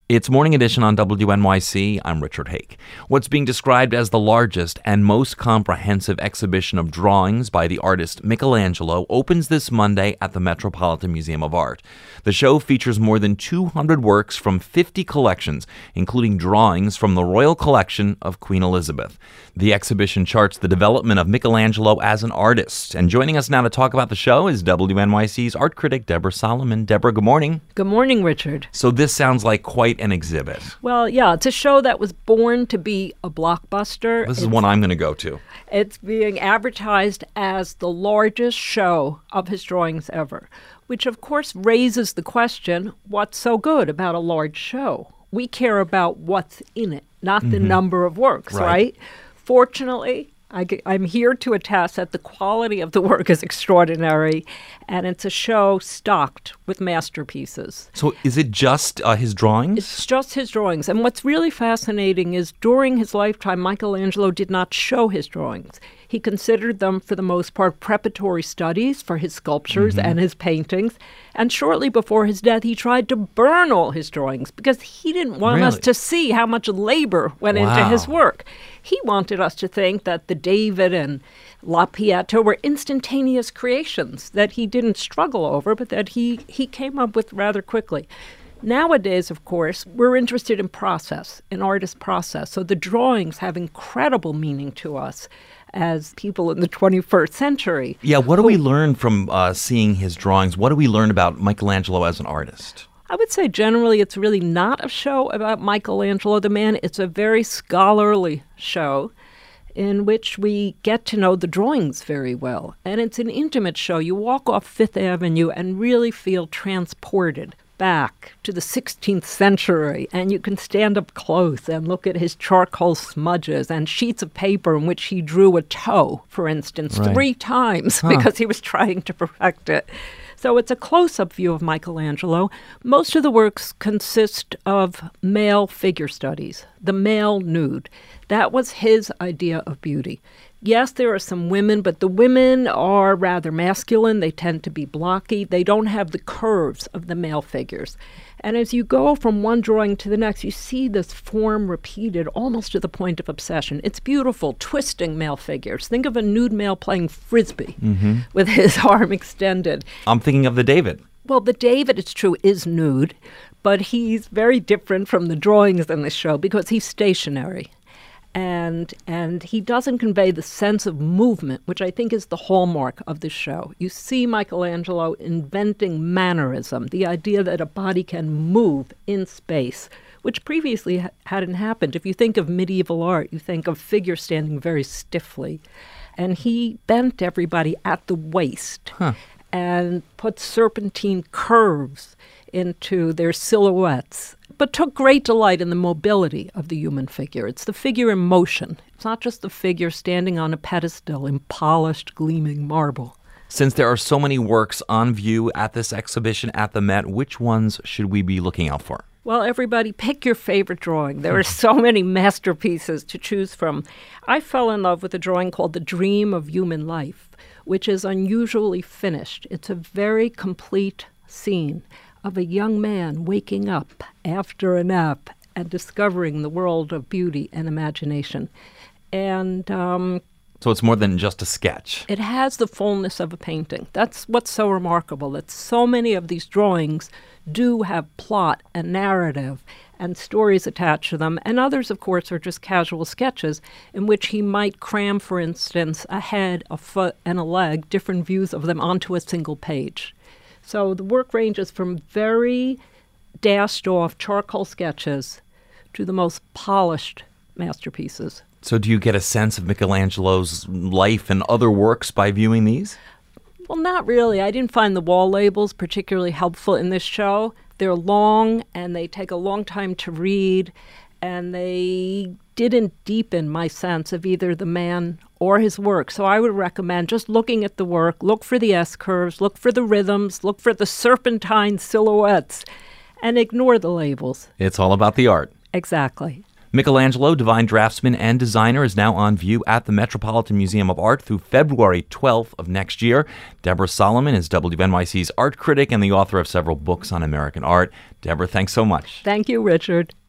It's Morning Edition on WNYC. I'm Richard Hake. What's being described as the largest and most comprehensive exhibition of drawings by the artist Michelangelo opens this Monday at the Metropolitan Museum of Art. The show features more than 200 works from 50 collections, including drawings from the Royal Collection of Queen Elizabeth. The exhibition charts the development of Michelangelo as an artist. And joining us now to talk about the show is WNYC's art critic, Deborah Solomon. Deborah, good morning. Good morning, Richard. So this sounds like quite an exhibit. Well, yeah, it's a show that was born to be a blockbuster. This is one I'm going to go to. It's being advertised as the largest show of his drawings ever, which of course raises the question, what's so good about a large show? We care about what's in it, not the number of works, right? Fortunately, I'm here to attest that the quality of the work is extraordinary, and it's a show stocked with masterpieces. So is it just his drawings? It's just his drawings. And what's really fascinating is during his lifetime, Michelangelo did not show his drawings. He considered them, for the most part, preparatory studies for his sculptures and his paintings. And shortly before his death, he tried to burn all his drawings because he didn't want us to see how much labor went into his work. He wanted us to think that the David and La Pieta were instantaneous creations that he didn't struggle over, but that he came up with rather quickly. Nowadays, of course, we're interested in process, in artist process. So the drawings have incredible meaning to us as people in the 21st century. Yeah, what do we learn from seeing his drawings? What do we learn about Michelangelo as an artist? I would say generally it's really not a show about Michelangelo the man. It's a very scholarly show in which we get to know the drawings very well. And it's an intimate show. You walk off Fifth Avenue and really feel transported back to the 16th century, and you can stand up close and look at his charcoal smudges and sheets of paper in which he drew a toe, for instance, 3 times because he was trying to perfect it. So it's a close-up view of Michelangelo. Most of the works consist of male figure studies, the male nude. That was his idea of beauty. Yes, there are some women, but the women are rather masculine. They tend to be blocky. They don't have the curves of the male figures. And as you go from one drawing to the next, you see this form repeated almost to the point of obsession. It's beautiful, twisting male figures. Think of a nude male playing Frisbee with his arm extended. I'm thinking of the David. Well, the David, it's true, is nude, but he's very different from the drawings in the show because he's stationary. And he doesn't convey the sense of movement, which I think is the hallmark of the show. You see Michelangelo inventing mannerism, the idea that a body can move in space, which previously hadn't happened. If you think of medieval art, you think of figures standing very stiffly. And he bent everybody at the waist and put serpentine curves into their silhouettes, but took great delight in the mobility of the human figure. It's the figure in motion. It's not just the figure standing on a pedestal in polished, gleaming marble. Since there are so many works on view at this exhibition at the Met, which ones should we be looking out for? Well, everybody, pick your favorite drawing. There are so many masterpieces to choose from. I fell in love with a drawing called The Dream of Human Life, which is unusually finished. It's a very complete scene of a young man waking up after a nap and discovering the world of beauty and imagination. And so it's more than just a sketch. It has the fullness of a painting. That's what's so remarkable, that so many of these drawings do have plot and narrative and stories attached to them. And others, of course, are just casual sketches in which he might cram, for instance, a head, a foot, and a leg, different views of them onto a single page. So the work ranges from very dashed-off charcoal sketches to the most polished masterpieces. So do you get a sense of Michelangelo's life and other works by viewing these? Well, not really. I didn't find the wall labels particularly helpful in this show. They're long, and they take a long time to read, and they didn't deepen my sense of either the man or his work. So I would recommend just looking at the work, look for the S-curves, look for the rhythms, look for the serpentine silhouettes, and ignore the labels. It's all about the art. Exactly. Michelangelo, divine draftsman and designer, is now on view at the Metropolitan Museum of Art through February 12th of next year. Deborah Solomon is WNYC's art critic and the author of several books on American art. Deborah, thanks so much. Thank you, Richard.